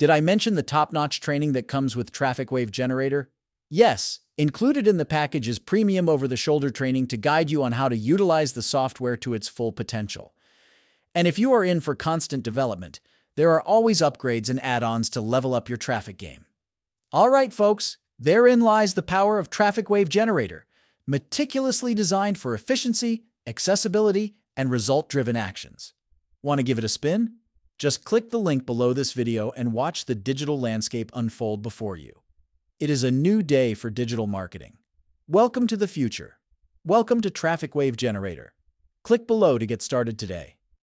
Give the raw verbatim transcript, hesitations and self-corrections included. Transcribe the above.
Did I mention the top-notch training that comes with Traffic Wave Generator? Yes, included in the package is premium over-the-shoulder training to guide you on how to utilize the software to its full potential. And if you are in for constant development, there are always upgrades and add-ons to level up your traffic game. All right, folks, therein lies the power of Traffic Wave Generator, meticulously designed for efficiency, accessibility, and result-driven actions. Want to give it a spin? Just click the link below this video and watch the digital landscape unfold before you. It is a new day for digital marketing. Welcome to the future. Welcome to Traffic Wave Generator. Click below to get started today.